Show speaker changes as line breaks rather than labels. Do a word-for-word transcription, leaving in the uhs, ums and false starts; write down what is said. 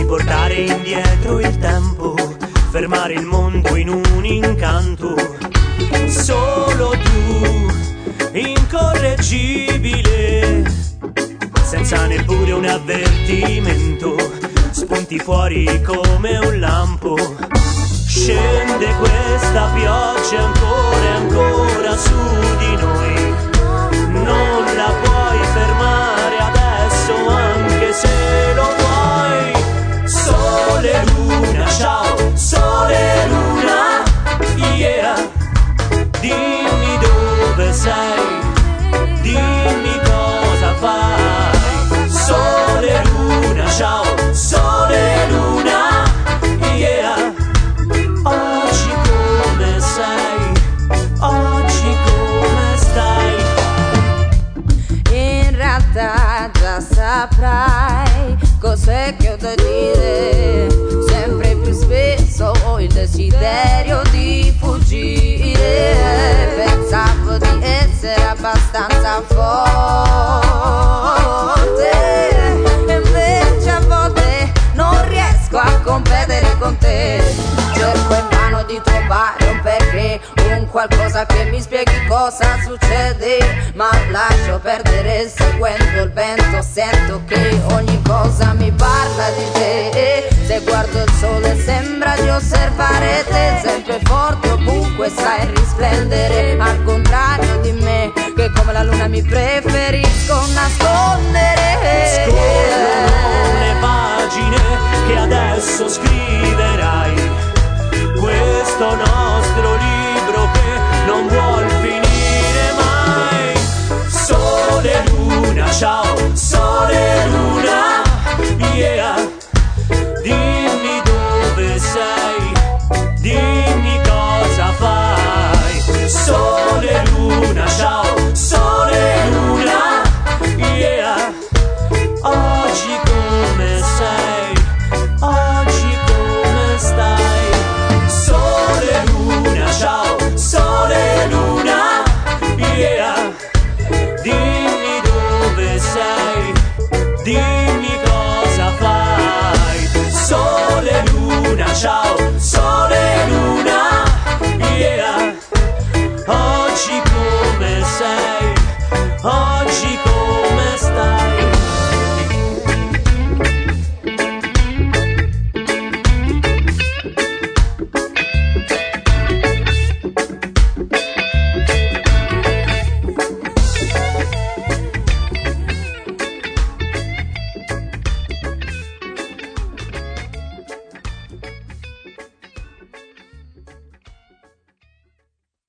riportare indietro il tempo, fermare il mondo in un incanto. Solo tu, incorreggibile, senza neppure un avvertimento, spunti fuori come un lampo. Scende questa pioggia ancora e ancora su di noi, non la puoi fermare adesso anche se lo vuoi. Sole, luna, ciao, sole, luna, yeah. Dimmi dove sei, dimmi cosa fai. Sole, luna, ciao, sole, luna, yeah. Oggi come sei, oggi come stai.
In realtà già saprai cos'è che ho da dire. Sempre più spesso ho il desiderio di fuggire. Pensavo di essere abbastanza forte, e invece a volte non riesco a competere con te. Cerco invano di trovare un perché, un qualcosa che mi spieghi cosa succede, ma lascio perdere seguendo il vento. Sento che ogni cosa mi parla di te. Se guardo il sole sembra di osservare te, sempre forte ovunque sai risplendere, al contrario di me che come la luna mi preferisco nascondere.
Scorro